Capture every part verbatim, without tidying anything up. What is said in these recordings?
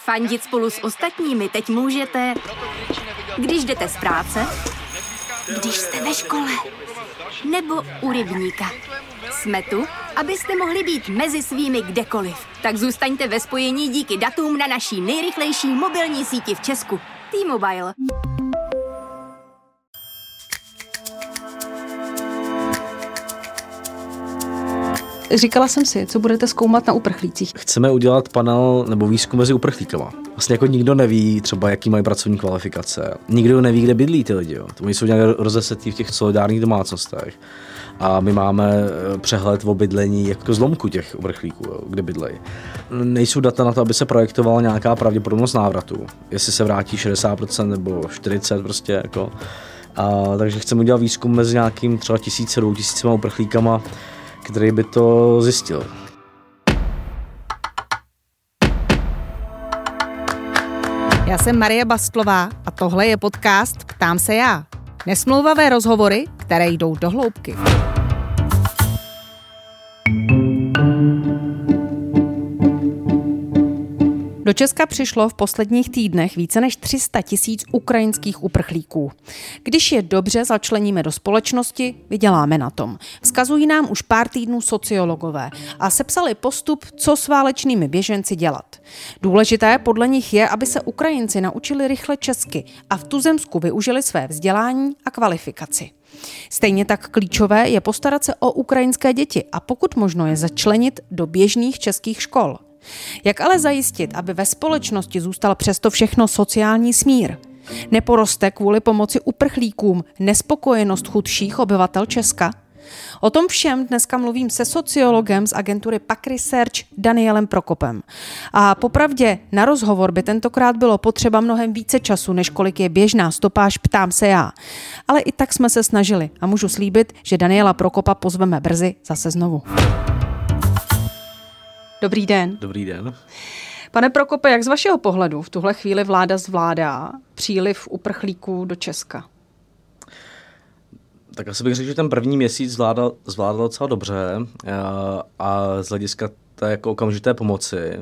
Fandit spolu s ostatními teď můžete, když jdete z práce, když jste ve škole, nebo u rybníka. Jsme tu, abyste mohli být mezi svými kdekoliv. Tak zůstaňte ve spojení díky datům na naší nejrychlejší mobilní síti v Česku. T-Mobile. Říkala jsem si, co budete zkoumat na uprchlících. Chceme udělat panel nebo výzkum mezi uprchlíkama. Vlastně jako nikdo neví třeba, jaký mají pracovní kvalifikace. Nikdo neví, kde bydlí ty lidi. Jo. Oni jsou nějak rozesetí v těch solidárních domácnostech. A my máme přehled o bydlení jako zlomku těch uprchlíků, jo, kde bydlejí. Nejsou data na to, aby se projektovala nějaká pravděpodobnost návratu. Jestli se vrátí šedesát procent nebo čtyřicet procent prostě jako. A, takže chceme udělat výzkum mezi nějakým třeba tisíce, dvou tisícima uprchlíkama, který by to zjistil. Já jsem Marie Bastlová a tohle je podcast Ptám se já. Nesmlouvavé rozhovory, které jdou do hloubky. Do Česka přišlo v posledních týdnech více než tři sta tisíc ukrajinských uprchlíků. Když je dobře začleníme do společnosti, vyděláme na tom. Vzkazují nám už pár týdnů sociologové a sepsali postup, co s válečnými běženci dělat. Důležité podle nich je, aby se Ukrajinci naučili rychle česky a v tuzemsku využili své vzdělání a kvalifikaci. Stejně tak klíčové je postarat se o ukrajinské děti a pokud možno je začlenit do běžných českých škol. Jak ale zajistit, aby ve společnosti zůstal přesto všechno sociální smír? Neporoste kvůli pomoci uprchlíkům nespokojenost chudších obyvatel Česka? O tom všem dneska mluvím se sociologem z agentury Pak Research Danielem Prokopem. A popravdě na rozhovor by tentokrát bylo potřeba mnohem více času, než kolik je běžná stopáž Ptám se já. Ale i tak jsme se snažili a můžu slíbit, že Daniela Prokopa pozveme brzy zase znovu. Dobrý den. Dobrý den. Pane Prokope, jak z vašeho pohledu v tuhle chvíli vláda zvládá příliv uprchlíků do Česka? Tak asi bych řekl, že ten první měsíc zvládal, zvládal docela dobře a z hlediska té jako okamžité pomoci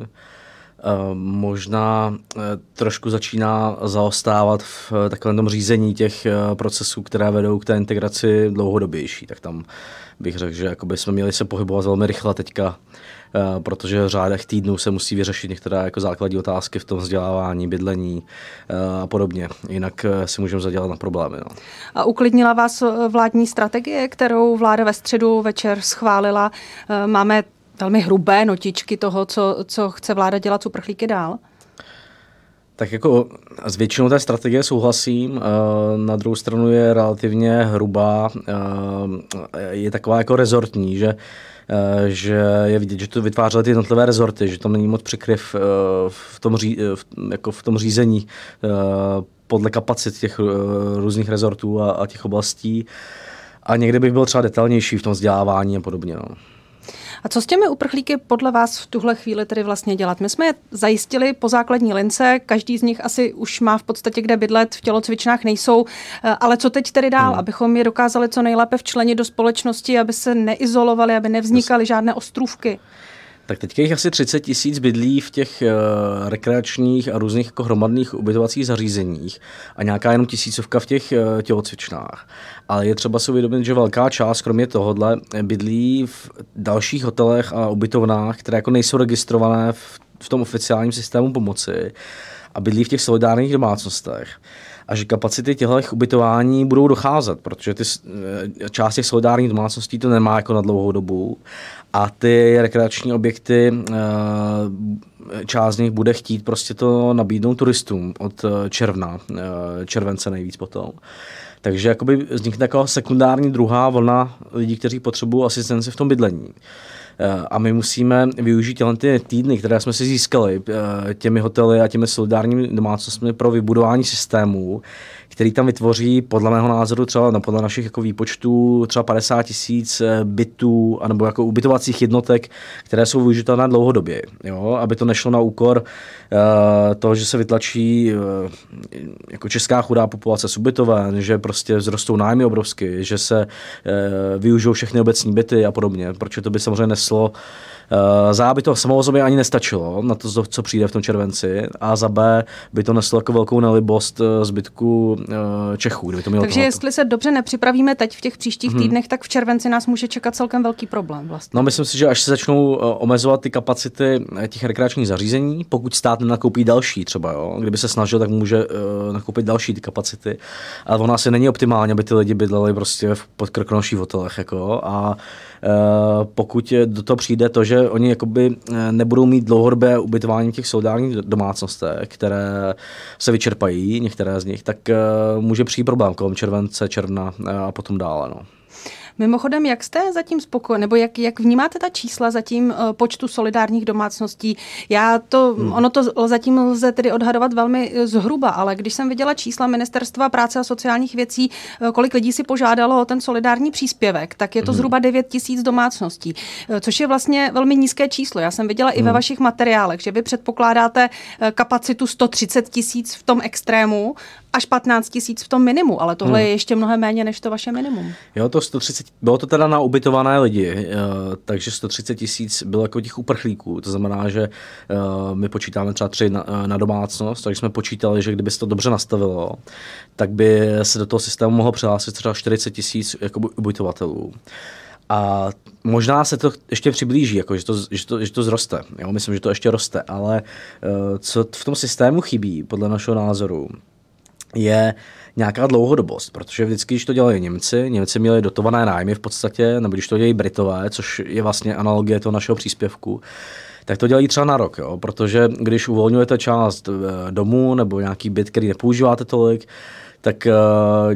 možná trošku začíná zaostávat v takovém tom řízení těch procesů, které vedou k té integraci dlouhodobější. Tak tam bych řekl, že jakoby jsme měli se pohybovat velmi rychle teďka, protože v řádech týdnů se musí vyřešit některé jako základní otázky v tom vzdělávání, bydlení a podobně. Jinak si můžeme zadělat na problémy. No. A uklidnila vás vládní strategie, kterou vláda ve středu večer schválila? Máme velmi hrubé notičky toho, co, co chce vláda dělat s uprchlíky dál? Tak jako s většinou té strategie souhlasím, na druhou stranu je relativně hrubá, je taková jako rezortní, že, že je vidět, že to vytvářely ty jednotlivé rezorty, že tam není moc překryv v tom, ří, jako v tom řízení podle kapacit těch různých rezortů a, a těch oblastí a někdy bych byl třeba detailnější v tom vzdělávání a podobně. No. A co s těmi uprchlíky podle vás v tuhle chvíli tedy vlastně dělat? My jsme je zajistili po základní lince, každý z nich asi už má v podstatě kde bydlet, v tělocvičnách nejsou, ale co teď tedy dál, hmm. abychom je dokázali co nejlépe včlenit do společnosti, aby se neizolovali, aby nevznikaly žádné ostrůvky? Tak teďka jich asi třicet tisíc bydlí v těch uh, rekreačních a různých jako hromadných ubytovacích zařízeních a nějaká jenom tisícovka v těch uh, tělocvičnách. Ale je třeba si uvědomit, že velká část, kromě tohohle, bydlí v dalších hotelech a ubytovnách, které jako nejsou registrované v, v tom oficiálním systému pomoci a bydlí v těch solidárních domácnostech. A že kapacity těchto ubytování budou docházet, protože ty, část těch solidárních domácností to nemá jako na dlouhou dobu a ty rekreační objekty, část z nich bude chtít prostě to nabídnout turistům od června, července nejvíc potom. Takže jakoby vznikne taková sekundární druhá vlna lidí, kteří potřebují asistenci v tom bydlení. A my musíme využít ty týdny, které jsme si získali těmi hotely a těmi solidárními domácnostmi pro vybudování systémů, který tam vytvoří podle mého názoru třeba no, podle našich jako výpočtů třeba padesát tisíc bytů anebo jako ubytovacích jednotek, které jsou využitelné dlouhodobě, jo? Aby to nešlo na úkor uh, toho, že se vytlačí uh, jako česká chudá populace z ubytoven, že prostě vzrostou nájmy obrovsky, že se uh, využijou všechny obecní byty a podobně, protože to by samozřejmě neslo Za A by to samo o sobě ani nestačilo na to, co přijde v tom červenci, a za B by to neslo jako velkou nelibost zbytku Čechů, kdyby to mělo. Takže tohleto. Jestli se dobře nepřipravíme teď v těch příštích hmm. týdnech, tak v červenci nás může čekat celkem velký problém vlastně. No, myslím si, že až se začnou omezovat ty kapacity těch rekreačních zařízení, pokud stát nenakoupí další třeba, jo? Kdyby se snažil, tak může uh, nakoupit další ty kapacity, ale ono asi není optimálně, aby ty lidi bydleli prostě v podkrkonoších hotelech, jako, a uh, pokud do toho přijde to, že oni jakoby nebudou mít dlouhodobé ubytování v těch solidárních domácnostech, které se vyčerpají, některé z nich, tak uh, může přijít problém kolem července, června a potom dále. No. Mimochodem, jak jste zatím spokojeni, nebo jak, jak vnímáte ta čísla zatím uh, počtu solidárních domácností? Já to, hmm. ono to zatím lze tedy odhadovat velmi zhruba, ale když jsem viděla čísla Ministerstva práce a sociálních věcí, uh, kolik lidí si požádalo o ten solidární příspěvek, tak je to hmm. zhruba devět tisíc domácností, uh, což je vlastně velmi nízké číslo. Já jsem viděla hmm. i ve vašich materiálech, že vy předpokládáte uh, kapacitu sto třicet tisíc v tom extrému, až patnáct tisíc v tom minimu, ale tohle hmm. je ještě mnohem méně než to vaše minimum. Jo, to sto třicet, bylo to teda na ubytované lidi, takže sto třicet tisíc bylo jako těch uprchlíků, to znamená, že my počítáme třeba tři na, na domácnost, takže jsme počítali, že kdyby se to dobře nastavilo, tak by se do toho systému mohlo přihlásit třeba čtyřicet tisíc jako ubytovatelů. A možná se to ještě přiblíží, jako, že, to, že, to, že to zroste. Jo? Myslím, že to ještě roste, ale co v tom systému chybí, podle našeho názoru, je nějaká dlouhodobost, protože vždycky, když to dělají Němci, Němci měli dotované nájmy v podstatě, nebo když to dělají Britové, což je vlastně analogie toho našeho příspěvku, tak to dělají třeba na rok, jo? Protože když uvolňujete část domů nebo nějaký byt, který nepoužíváte tolik, tak uh,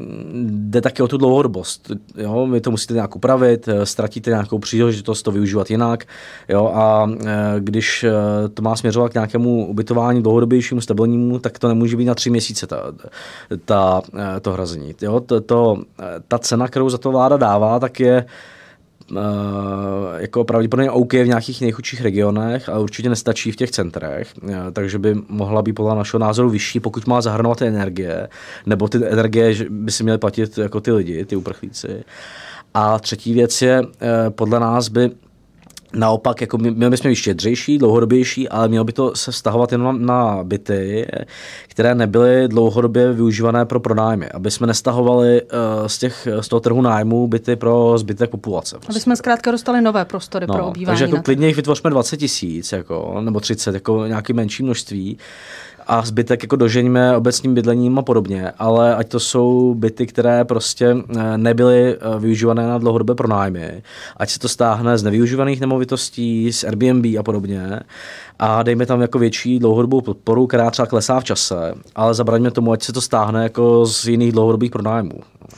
jde taky o tu dlouhodobost. Jo? Vy to musíte nějak upravit, ztratíte nějakou příležitost to využívat jinak. Jo? A uh, když uh, to má směřovat k nějakému ubytování dlouhodobějšímu, stabilnímu, tak to nemůže být na tři měsíce ta, ta, uh, to hrazení. Jo? To, to, ta cena, kterou za to vláda dává, tak je Uh, jako pravděpodobně OK v nějakých nejchudších regionech, ale určitě nestačí v těch centrech, uh, takže by mohla být podle našeho názoru vyšší, pokud má zahrnovat ty energie, nebo ty energie by si měly platit jako ty lidi, ty uprchlíci. A třetí věc je, uh, podle nás by naopak, jako měli bychom být štědřejší, dlouhodobější, ale mělo by to se vztahovat jenom na byty, které nebyly dlouhodobě využívané pro pronájmy, aby jsme nestahovali uh, z, těch, z toho trhu nájmu byty pro zbytek populace. Prostě. Aby jsme zkrátka dostali nové prostory no, pro obývání. Takže jako klidně jich vytvořme dvacet tisíc, jako, nebo třicet, jako nějaké menší množství, a zbytek jako doženíme obecním bydlením a podobně, ale ať to jsou byty, které prostě nebyly využívané na dlouhodobé pronájmy, ať se to stáhne z nevyužívaných nemovitostí, z Airbnb a podobně, a dejme tam jako větší dlouhodobou podporu, která třeba klesá v čase, ale zabraňme tomu, ať se to stáhne jako z jiných dlouhodobých pronájmů.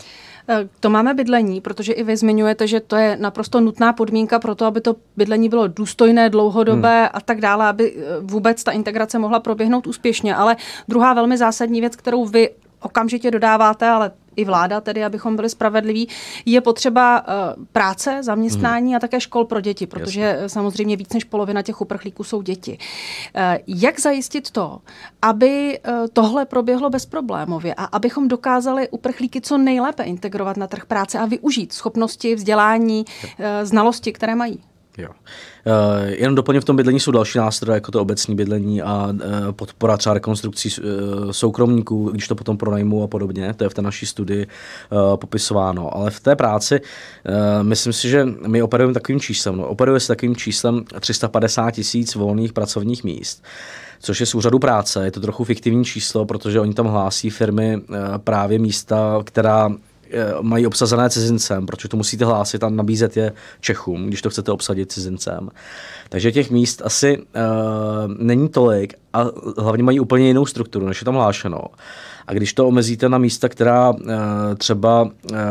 To máme bydlení, protože i vy zmiňujete, že to je naprosto nutná podmínka pro to, aby to bydlení bylo důstojné, dlouhodobé hmm. a tak dále, aby vůbec ta integrace mohla proběhnout úspěšně. Ale druhá velmi zásadní věc, kterou vy okamžitě dodáváte, ale i vláda, tedy abychom byli spravedliví, je potřeba uh, práce, zaměstnání hmm. a také škol pro děti, protože Jasně. samozřejmě víc než polovina těch uprchlíků jsou děti. Uh, jak zajistit to, aby uh, tohle proběhlo bezproblémově a abychom dokázali uprchlíky co nejlépe integrovat na trh práce a využít schopnosti, vzdělání, uh, znalosti, které mají? Jo. Uh, jenom doplně v tom bydlení jsou další nástroje, jako to obecní bydlení a uh, podpora třeba rekonstrukcí uh, soukromníků, když to potom pronajmou a podobně. To je v té naší studii uh, popisováno. Ale v té práci uh, myslím si, že my operujeme takovým číslem. No, operuje se takovým číslem tři sta padesát tisíc volných pracovních míst, což je z úřadu práce. Je to trochu fiktivní číslo, protože oni tam hlásí firmy uh, právě místa, která mají obsazené cizincem, protože to musíte hlásit a nabízet je Čechům, když to chcete obsadit cizincem. Takže těch míst asi uh, není tolik a hlavně mají úplně jinou strukturu, než je tam hlášeno. A když to omezíte na místa, která uh, třeba uh,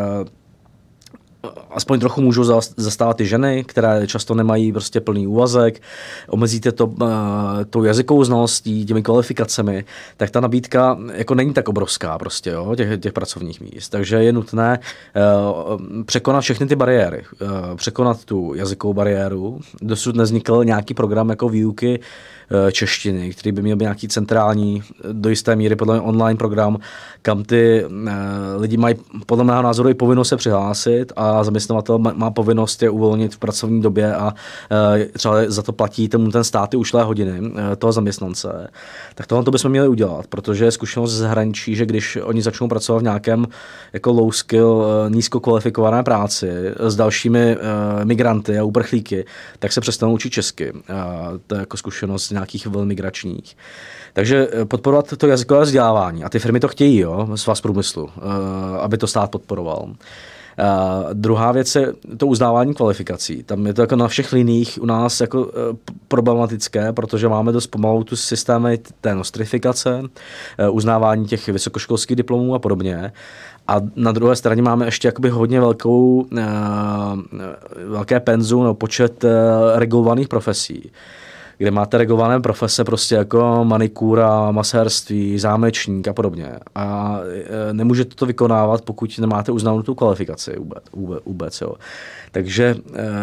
aspoň trochu můžou zastávat ty ženy, které často nemají prostě plný úvazek, omezíte to uh, tou jazykovou znalostí, těmi kvalifikacemi, tak ta nabídka jako není tak obrovská prostě, jo, těch, těch pracovních míst. Takže je nutné uh, překonat všechny ty bariéry. Uh, překonat tu jazykovou bariéru. Dosud nevznikl nějaký program jako výuky češtiny, který by měl být nějaký centrální, do jisté míry podle mě online program, kam ty lidi mají podle mého názoru i povinnost se přihlásit a zaměstnavatel má povinnost je uvolnit v pracovní době a třeba za to platí tomu ten stát ty ušlé hodiny toho zaměstnance. Tak tohle to bychom měli udělat, protože je zkušenost z zahraničí, že když oni začnou pracovat v nějakém jako low skill, nízko kvalifikované práci s dalšími uh, migranty a uprchlíky, tak se přestanou učit česky. Uh, to je jako zkušenost z nějakých vln migračních. Takže podporovat to jazykové vzdělávání. A ty firmy to chtějí, jo, svaz průmyslu, uh, aby to stát podporoval. Uh, druhá věc je to uznávání kvalifikací. Tam je to jako na všech liních u nás jako uh, problematické, protože máme dost pomalu tu systémy té nostrifikace, uh, uznávání těch vysokoškolských diplomů a podobně. A na druhé straně máme ještě jakoby hodně velkou, uh, velké penzum nebo počet uh, regulovaných profesí, kde máte regulované profese prostě jako manikúra, masérství, zámečník a podobně. A e, nemůžete to vykonávat, pokud nemáte uznanou tu kvalifikaci vůbec. vůbec, vůbec jo. Takže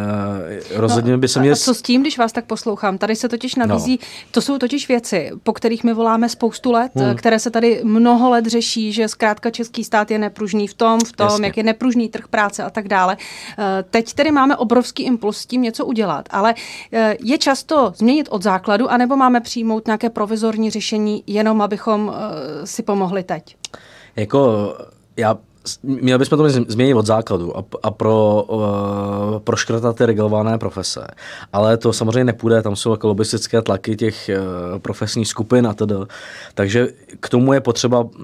e, rozhodně no, by se mě... A co s tím, když vás tak poslouchám? Tady se totiž nabízí, no. To jsou totiž věci, po kterých my voláme spoustu let, hmm. které se tady mnoho let řeší, že zkrátka český stát je nepružný v tom, v tom, Jasně. jak je nepružný trh práce a tak dále. E, teď tedy máme obrovský impuls s tím něco udělat, ale e, je často změnit od základu, anebo máme přijmout nějaké provizorní řešení, jenom abychom uh, si pomohli teď? Jako já, měli bychom to změnit od základu a, a pro, uh, proškrtat ty regulované profese. Ale to samozřejmě nepůjde, tam jsou jako lobistické tlaky těch uh, profesních skupin a tedy. Takže k tomu je potřeba uh,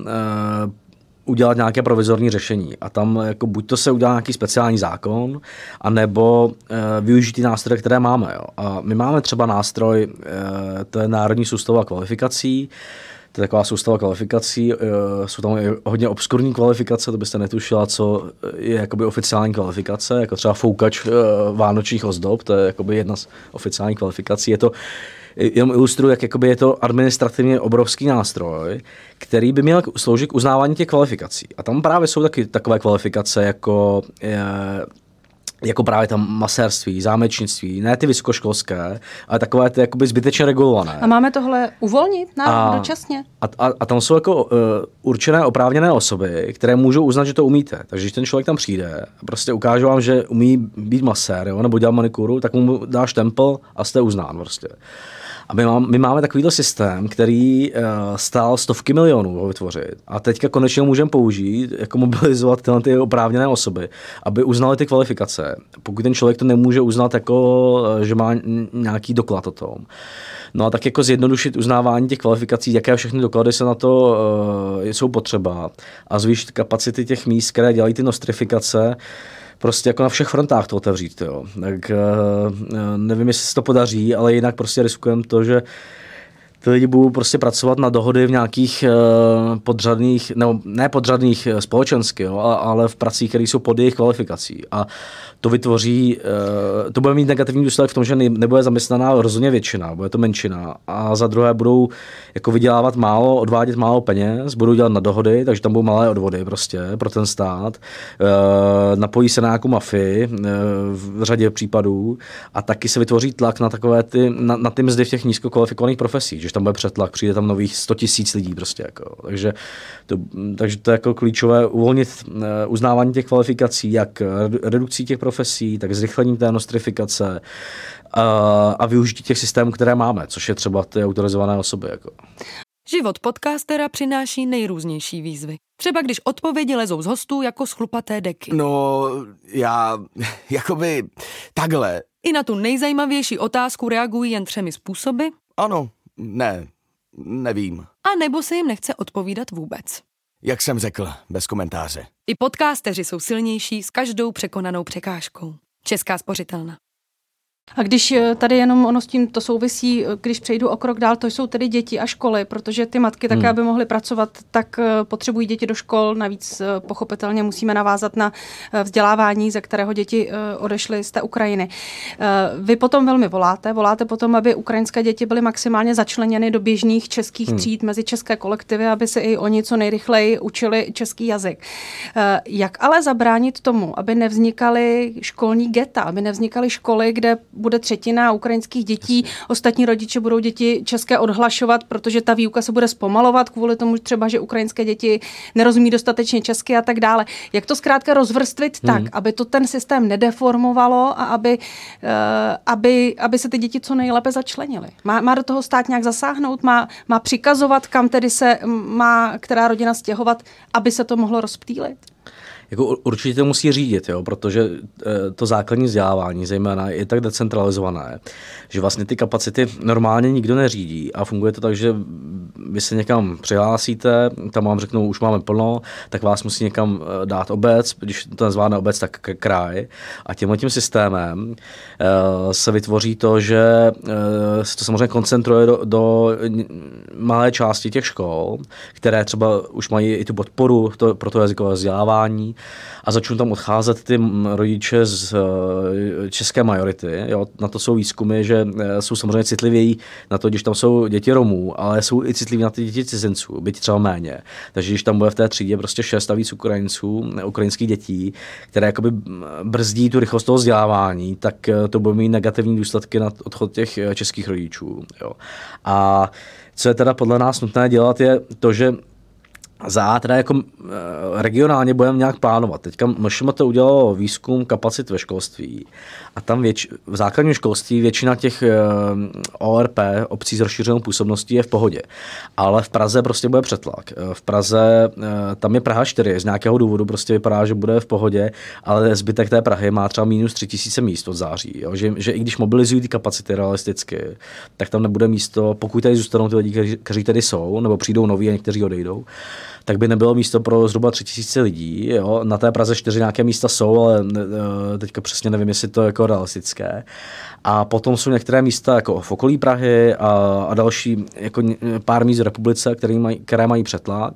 udělat nějaké provizorní řešení. A tam jako buď to se udělá nějaký speciální zákon, anebo e, využít ty nástroje, které máme. Jo. A my máme třeba nástroj, e, to je Národní soustava kvalifikací, to je taková soustava kvalifikací, e, jsou tam hodně obskurní kvalifikace, to byste netušila, co je jakoby oficiální kvalifikace, jako třeba foukač e, vánočních ozdob, to je jakoby jedna z oficiálních kvalifikací. Je to jenom ilustruju, jak jakoby je to administrativně obrovský nástroj, který by měl sloužit k uznávání těch kvalifikací. A tam právě jsou taky takové kvalifikace, jako, je, jako právě tam masérství, zámečnictví, ne ty vysokoškolské, ale takové ty jakoby zbytečně regulované. A máme tohle uvolnit na dočasně? A, a, a tam jsou jako uh, určené oprávněné osoby, které můžou uznat, že to umíte. Takže když ten člověk tam přijde a prostě ukáže vám, že umí být masér, jo, nebo dělat manikuru, tak mu dáš štempel a jste uznán prostě. A my, mám, my máme takovýto systém, který uh, stál stovky milionů ho vytvořit. A teďka konečně ho můžeme použít, jako mobilizovat tyhle ty oprávněné osoby, aby uznali ty kvalifikace. Pokud ten člověk to nemůže uznat, jako, že má nějaký doklad o tom. No a tak jako zjednodušit uznávání těch kvalifikací, jaké všechny doklady se na to uh, jsou potřeba. A zvýšit kapacity těch míst, které dělají ty nostrifikace, prostě jako na všech frontách to otevřít. Jo. Tak nevím, jestli se to podaří, ale jinak prostě riskujeme to, že ty lidi budou prostě pracovat na dohody v nějakých uh, podřadných, nebo ne podřadných společensky, jo, ale v pracích, které jsou pod jejich kvalifikací. A to vytvoří, uh, to bude mít negativní důsledek v tom, že nebude zaměstnaná rozhodně většina, bude to menšina. A za druhé budou jako vydělávat málo, odvádět málo peněz, budou dělat na dohody, takže tam budou malé odvody prostě pro ten stát. Uh, napojí se na nějakou mafii uh, v řadě případů a taky se vytvoří tlak na takové ty, na, na ty mzdy v těch nízkokvalifikovaných profesích, že tam bude přetlak, přijde tam nových sto tisíc lidí prostě jako. Takže to, takže to je jako klíčové uvolnit uh, uznávání těch kvalifikací, jak redukcí těch profesí, tak zrychlením té nostrifikace uh, a využití těch systémů, které máme, což je třeba ty autorizované osoby. Jako. Život podcastera přináší nejrůznější výzvy. Třeba když odpovědi lezou z hostů jako z chlupaté deky. No, já, jakoby, takhle. I na tu nejzajímavější otázku reagují jen třemi způsoby. Ano, ne, nevím. A nebo se jim nechce odpovídat vůbec. Jak jsem řekl, bez komentáře. I podcasteři jsou silnější s každou překonanou překážkou. Česká spořitelna. A když tady jenom ono s tím to souvisí, když přejdu o krok dál, to jsou tedy děti a školy, protože ty matky také, hmm. aby mohly pracovat, tak potřebují děti do škol, navíc pochopitelně musíme navázat na vzdělávání, ze kterého děti odešly z té Ukrajiny. Vy potom velmi voláte, voláte potom, aby ukrajinské děti byly maximálně začleněny do běžných českých hmm. tříd mezi české kolektivy, aby se i oni co nejrychleji učili český jazyk. Jak ale zabránit tomu, aby nevznikaly školní geta, aby nevznikaly školy, kde bude třetina ukrajinských dětí, Jasně. ostatní rodiče budou děti české odhlašovat, protože ta výuka se bude zpomalovat kvůli tomu třeba, že ukrajinské děti nerozumí dostatečně česky a tak dále. Jak to zkrátka rozvrstvit hmm. tak, aby to ten systém nedeformovalo a aby, uh, aby, aby se ty děti co nejlépe začlenily? Má, má do toho stát nějak zasáhnout? Má, má přikazovat, kam tedy se má která rodina stěhovat, aby se to mohlo rozptýlit? Jako určitě to musí řídit, jo, protože to základní vzdělávání zejména je tak decentralizované, že vlastně ty kapacity normálně nikdo neřídí a funguje to tak, že vy se někam přihlásíte, tam vám řeknou, už máme plno, tak vás musí někam dát obec, když to nezvládne obec, tak kraj. A tímhle tím systémem uh, se vytvoří to, že uh, se to samozřejmě koncentruje do, do malé části těch škol, které třeba už mají i tu podporu to, pro to jazykové vzdělávání, a začnou tam odcházet ty rodiče z české majority. Jo? Na to jsou výzkumy, že jsou samozřejmě citlivějí na to, když tam jsou děti Romů, ale jsou i citliví na ty děti cizinců, byť třeba méně. Takže když tam bude v té třídě prostě šest a víc Ukrajinců, ukrajinských dětí, které jakoby brzdí tu rychlost toho vzdělávání, tak to bude mít negativní důsledky na odchod těch českých rodičů. Jo? A co je teda podle nás nutné dělat, je to, že za teda jako regionálně budeme nějak plánovat. Teďka M Š M to udělalo výzkum kapacit ve školství a tam věč, v základním školství většina těch O R P, obcí s rozšířenou působností, je v pohodě. Ale v Praze prostě bude přetlak. V Praze, tam je Praha čtyři, z nějakého důvodu prostě vypadá, že bude v pohodě, ale zbytek té Prahy má třeba minus tři tisíce míst od září. Jo? Že, že i když mobilizují ty kapacity realisticky, tak tam nebude místo, pokud tady zůstanou ty lidi, kteří, kteří tady jsou, nebo přijdou noví a někteří odejdou, tak by nebylo místo pro zhruba tři tisíce lidí. Jo? Na té Praze čtyři nějaké místa jsou, ale teďka přesně nevím, jestli to je jako realistické. A potom jsou některé místa jako v okolí Prahy a, a další jako pár míst v republice, které mají, které mají přetlak.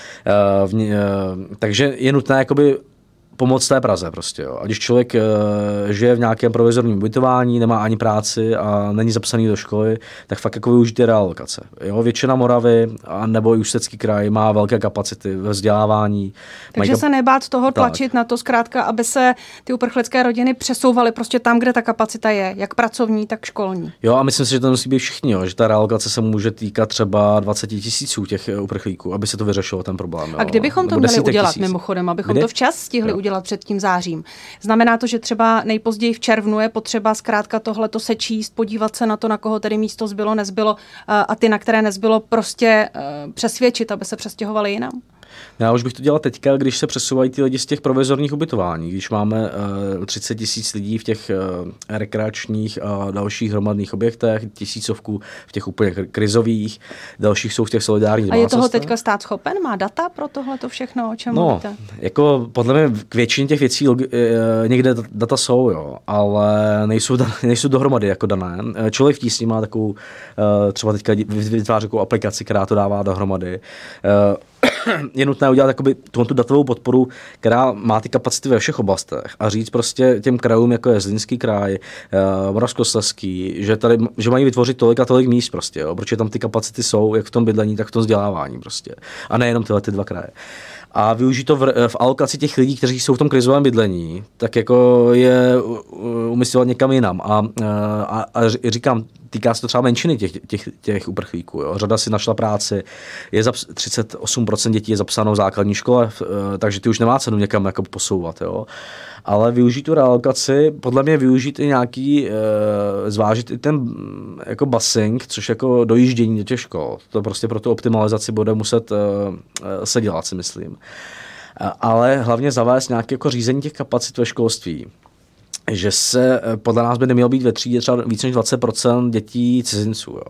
Uh, v, uh, takže je nutné jakoby pomoc té Praze prostě. Jo. A když člověk uh, žije v nějakém provizorním ubytování, nemá ani práci a není zapsaný do školy, tak fakt jako využijte realokace. Jo. Většina Moravy a nebo i Ústecký kraj má velké kapacity ve vzdělávání. Takže kap... se nebát toho tlačit tak na to zkrátka, aby se ty uprchlické rodiny přesouvaly prostě tam, kde ta kapacita je, jak pracovní, tak školní. Jo, a myslím si, že to musí být všichni, jo. Že ta realokace se může týkat třeba dvacet tisíců těch uprchlíků, aby se to vyřešilo ten problém. Jo. A kdybychom to měli udělat tisíc. Mimochodem, abychom Kdy? to včas stihli jo. udělat před tím zářím. Znamená to, že třeba nejpozději v červnu je potřeba zkrátka tohleto sečíst, podívat se na to, na koho tedy místo zbylo, nezbylo a ty, na které nezbylo, prostě přesvědčit, aby se přestěhovali jinam? Já už bych to dělal teďka, když se přesouvají ty lidi z těch provizorních ubytování, když máme uh, třicet tisíc lidí v těch uh, rekreačních a dalších hromadných objektech, tisícovku v těch úplně krizových, dalších jsou v těch solidárních domácnostech. A je toho teďka stát schopen? Má data pro tohleto všechno, o čem no, mluvíte? Jako podle mě k většině těch věcí uh, někde data jsou, jo, ale nejsou, nejsou dohromady jako dané. Člověk v tísni má takovou, uh, třeba teďka vytváří takovou aplikaci, která to dává dohromady. Uh, je nutné udělat jakoby tu datovou podporu, která má ty kapacity ve všech oblastech a říct prostě těm krajům, jako je Zlínský kraj, uh, Moravskoslezský, že tady, že mají vytvořit tolik a tolik míst prostě, jo, protože tam ty kapacity jsou, jak v tom bydlení, tak v tom vzdělávání prostě. A nejenom tyhle ty dva kraje. A využít to v, v alokaci těch lidí, kteří jsou v tom krizovém bydlení, tak jako je umístěvat někam jinam. A, a, a říkám, týká se to třeba menšiny těch, těch, těch uprchlíků. Jo. Řada si našla práci, je zaps- třicet osm procent dětí je zapsáno v základní škole, takže ty už nemá cenu někam jako posouvat. Jo. Ale využít tu realokaci, podle mě využít i nějaký, e, zvážit i ten jako busing, což jako dojíždění do těch škol. To prostě pro tu optimalizaci bude muset e, se dělat, si myslím. E, ale hlavně zavést nějaké jako řízení těch kapacit ve školství. Že se podle nás by nemělo být ve třídě třeba více než dvacet procent dětí cizinců. Jo.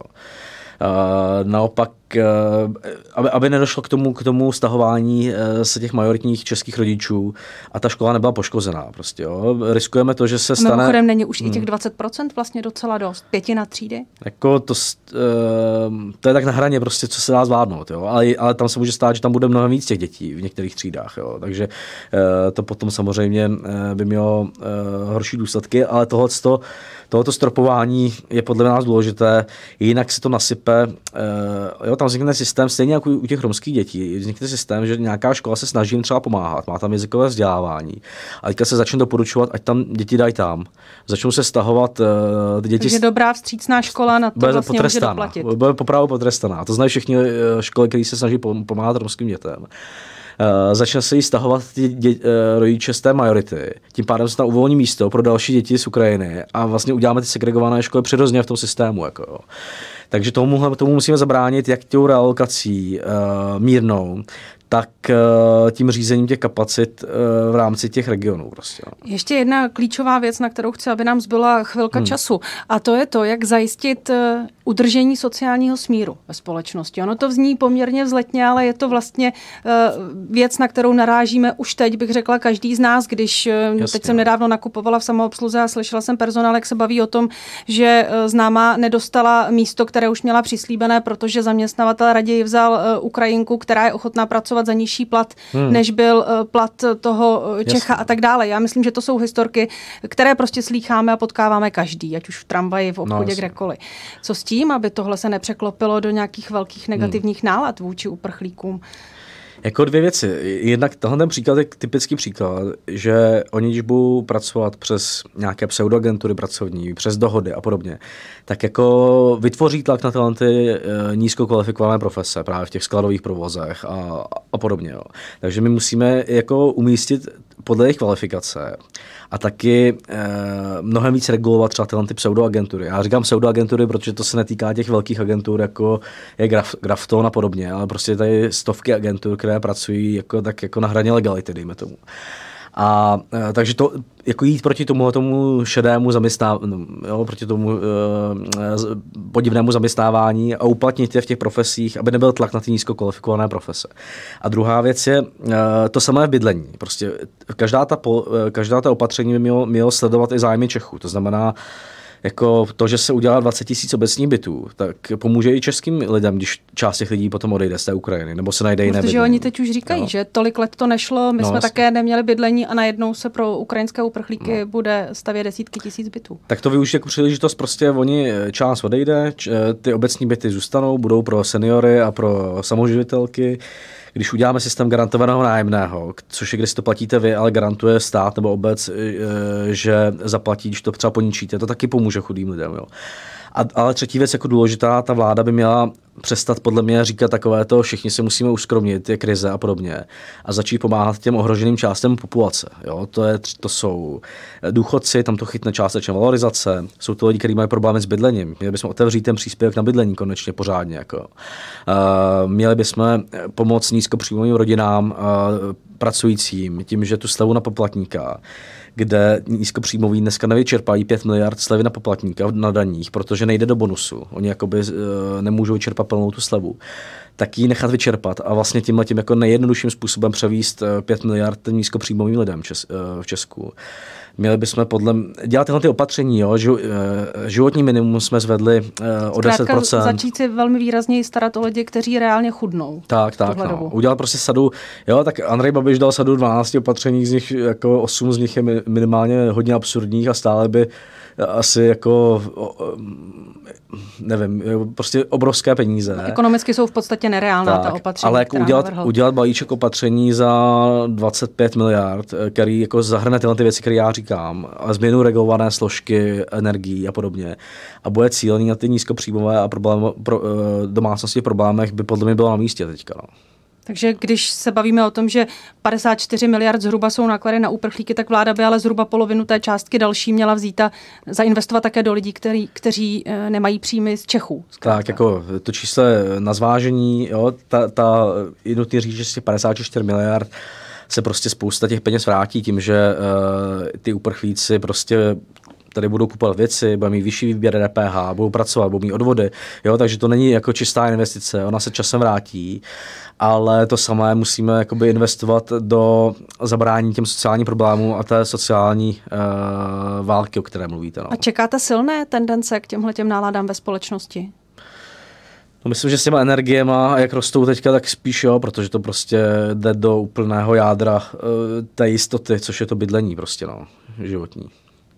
Uh, naopak, uh, aby, aby nedošlo k tomu, k tomu stahování uh, se těch majoritních českých rodičů a ta škola nebyla poškozená. Prostě, jo. Riskujeme to, že se stane... Mimochodem není už hmm. i těch dvacet procent vlastně docela dost? Pětina třídy? Jako to, uh, to je tak na hraně, prostě, co se dá zvládnout. Jo. Ale, ale tam se může stát, že tam bude mnohem víc těch dětí v některých třídách. Jo. Takže uh, to potom samozřejmě uh, by mělo uh, horší důsledky, ale tohleto tohoto stropování je podle nás důležité, jinak se to nasype, uh, jo, tam vznikne systém, stejně jako u těch romských dětí, vznikne systém, že nějaká škola se snaží jim třeba pomáhat, má tam jazykové vzdělávání a teďka se začne doporučovat, ať tam děti dají tam. Začnou se stahovat uh, ty děti. Takže dobrá vstřícná škola na to bude vlastně může doplatit. Bude popravdu potrestaná. To znají všichni školy, které se snaží pomáhat romským dětem. Uh, začne se jí stahovat ty dě, uh, rodiče z té majority. Tím pádem se tam uvolní místo pro další děti z Ukrajiny a vlastně uděláme ty segregované školy přirozeně v tom systému. Jako, jo. Takže tomu, tomu musíme zabránit jak tou realokací uh, mírnou, tak uh, tím řízením těch kapacit uh, v rámci těch regionů. Prostě, no. Ještě jedna klíčová věc, na kterou chci, aby nám zbyla chvilka hmm. času. A to je to, jak zajistit uh, udržení sociálního smíru ve společnosti. Ono to zní poměrně vzletně, ale je to vlastně uh, věc, na kterou narážíme už teď, bych řekla, každý z nás, když uh, teď jsem nedávno nakupovala v samoobsluze a slyšela jsem personál, jak se baví o tom, že uh, známá nedostala místo, které už měla přislíbené, protože zaměstnavatel raději vzal uh, Ukrajinku, která je ochotná pracovat za nižší plat, hmm. než byl uh, plat toho uh, Čecha Jasně. a tak dále. Já myslím, že to jsou historky, které prostě slýcháme a potkáváme každý, ať už v tramvaji, v obchodě, no, kdekoliv. Co s tím, aby tohle se nepřeklopilo do nějakých velkých negativních hmm. nálad vůči uprchlíkům? Jako dvě věci. Jednak tohle ten příklad je typický příklad, že oni, když budou pracovat přes nějaké pseudoagentury pracovní, přes dohody a podobně, tak jako vytvoří tlak na tyhle ty nízkokvalifikované profese právě v těch skladových provozech a, a podobně. Jo. Takže my musíme jako umístit podle jejich kvalifikace a taky eh, mnohem víc regulovat třeba tyhle ty pseudoagentury. Já říkám pseudoagentury, protože to se netýká těch velkých agentur, jako je Graf, Grafton a podobně, ale prostě tady stovky agentur, které pracují jako, tak jako na hraně legality, dejme tomu. A e, takže to, jako jít proti tomu, tomu šedému zaměstnávání, jo, proti tomu e, podivnému zaměstnávání a uplatnit je v těch profesích, aby nebyl tlak na ty nízkokvalifikované profese. A druhá věc je e, to samé bydlení. Prostě každá ta, po, každá ta opatření by mělo, mělo sledovat i zájmy Čechů. To znamená, jako to, že se udělá dvacet tisíc obecních bytů, tak pomůže i českým lidem, když část těch lidí potom odejde z té Ukrajiny, nebo se najde jiné bydlení. Protože oni teď už říkají, jo. že tolik let to nešlo, my no, jsme vlastně. také neměli bydlení a najednou se pro ukrajinské uprchlíky no. bude stavět desítky tisíc bytů. Tak to využít jako příležitost, prostě oni část odejde, ty obecní byty zůstanou, budou pro seniory a pro samoživitelky. Když uděláme systém garantovaného nájemného, což je, když si to platíte vy, ale garantuje stát nebo obec, že zaplatí, když to třeba poničíte, to taky pomůže chudým lidem. Jo. A, ale třetí věc jako důležitá, ta vláda by měla přestat podle mě říkat takové to, všichni se musíme uskromnit, je krize a podobně a začít pomáhat těm ohroženým částem populace. Jo? To, je, to jsou důchodci, tam to chytne částečně valorizace, jsou to lidi, kteří mají problémy s bydlením. Měli bychom otevřít ten příspěvek na bydlení konečně pořádně. Jako. Uh, měli bychom pomoct nízkopříjmovým rodinám uh, pracujícím tím, že tu slevu na poplatníka, kde nízkopříjmoví dneska nevyčerpají pět miliard slevy na poplatníka na daních, protože nejde do bonusu. Oni jakoby uh, nemůžou čerpat plnou tu slevu. Tak ji nechat vyčerpat a vlastně tímhle tím jako nejjednodušším způsobem převíst pět miliard nízkopříjmovým lidem čes, uh, v Česku. Měli bychom podle dělat tyhle ty opatření, jo, že, uh, životní minimum jsme zvedli uh, o deset procent. Začít si velmi výrazně starat o lidi, kteří reálně chudnou. Tak, tak, no. Udělat prostě sadu, jo, tak Andrej Babiš dal sadu dvanáct opatření, z nich jako osm z nich je minimálně hodně absurdních a stále by asi jako, nevím, prostě obrovské peníze. Ekonomicky jsou v podstatě nereálná tak, ta opatření, ale jako udělat, udělat balíček opatření za dvacet pět miliard, který jako zahrne tyhle ty věci, které já říkám, a změnu regulované složky energií a podobně. A bude cílený na ty nízkopříjmové a problém, pro, domácnosti v problémech by podle mě bylo na místě teďka. No. Takže když se bavíme o tom, že padesát čtyři miliard zhruba jsou náklady na uprchlíky, tak vláda by ale zhruba polovinu té částky další měla vzít a zainvestovat také do lidí, který, kteří nemají příjmy z Čechů. Zkrátka. Tak, jako to číslo na zvážení, jo, ta, ta je nutný říct, že z těch padesát čtyři miliard se prostě spousta těch peněz vrátí tím, že uh, ty uprchlíci prostě tady budou kupovat věci, budou mít vyšší výběr D P H, budou pracovat, budou mít odvody, jo, takže to není jako čistá investice, ona se časem vrátí, ale to samé musíme jakoby investovat do zabrání těm sociálním problémům a té sociální uh, války, o které mluvíte. No. A čekáte silné tendence k těmhle těm náladám ve společnosti? No, myslím, že s těma energiema, jak rostou teďka, tak spíš jo, protože to prostě jde do úplného jádra uh, té jistoty, což je to bydlení prostě, no, životní.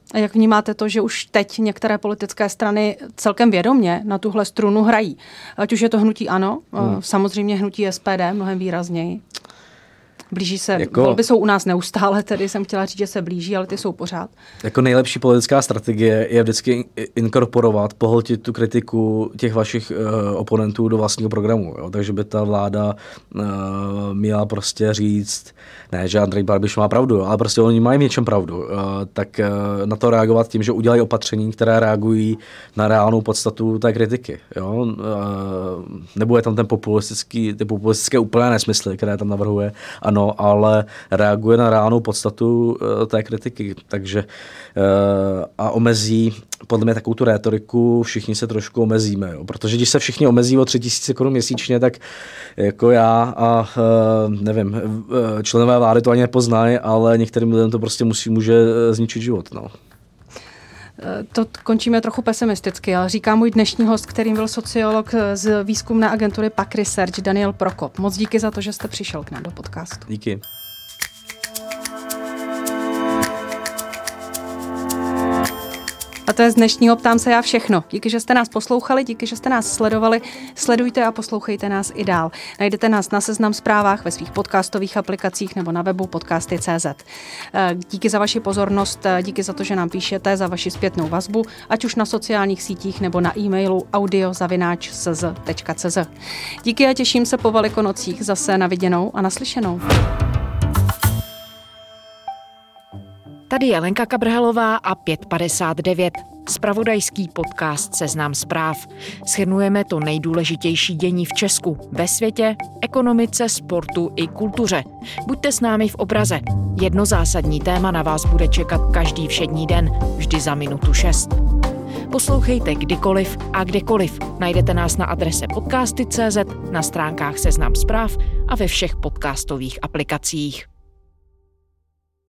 A jak vnímáte to, že už teď některé politické strany celkem vědomě na tuhle strunu hrají? Ať už je to hnutí ANO, hmm. samozřejmě hnutí S P D mnohem výrazněji. Blíží se, jako, volby jsou u nás neustále, tedy jsem chtěla říct, že se blíží, ale ty jsou pořád. Jako nejlepší politická strategie je vždycky inkorporovat, pohltit tu kritiku těch vašich uh, oponentů do vlastního programu. Jo? Takže by ta vláda uh, měla prostě říct, ne, že Andrej Babiš má pravdu, ale prostě oni mají v něčem pravdu. Uh, tak uh, na to reagovat tím, že udělají opatření, které reagují na reálnou podstatu té kritiky. Jo? Uh, nebo je tam ten populistický, ty populistické úplné nesmysly, které tam navrhuje. No, ale reaguje na reálnou podstatu uh, té kritiky, takže uh, a omezí, podle mě takovou tu rétoriku, všichni se trošku omezíme, jo? Protože když se všichni omezí o tři tisíce korun měsíčně, tak jako já a uh, nevím, uh, členové vlády to ani nepoznají, ale některým lidem to prostě musí, může zničit život, no. To končíme trochu pesimisticky, ale říká můj dnešní host, kterým byl sociolog z výzkumné agentury P A C Research, Daniel Prokop. Moc díky za to, že jste přišel k nám do podcastu. Díky. A to je z dnešního Ptám se já všechno. Díky, že jste nás poslouchali, díky, že jste nás sledovali. Sledujte a poslouchejte nás i dál. Najdete nás na Seznam Zprávách, ve svých podcastových aplikacích nebo na webu podcasty tečka cé zet. Díky za vaši pozornost, díky za to, že nám píšete, za vaši zpětnou vazbu, ať už na sociálních sítích nebo na e-mailu audio zavináč s z tečka cé zet. Díky a těším se po Velikonocích zase na viděnou a naslyšenou. Tady je Lenka Kabrhelová a pět padesát devět. Zpravodajský podcast Seznam zpráv. Shrnujeme to nejdůležitější dění v Česku, ve světě, ekonomice, sportu i kultuře. Buďte s námi v obraze. Jedno zásadní téma na vás bude čekat každý všední den, vždy za minutu šest. Poslouchejte kdykoliv a kdekoliv. Najdete nás na adrese podcasty tečka cé zet, na stránkách Seznam zpráv a ve všech podcastových aplikacích.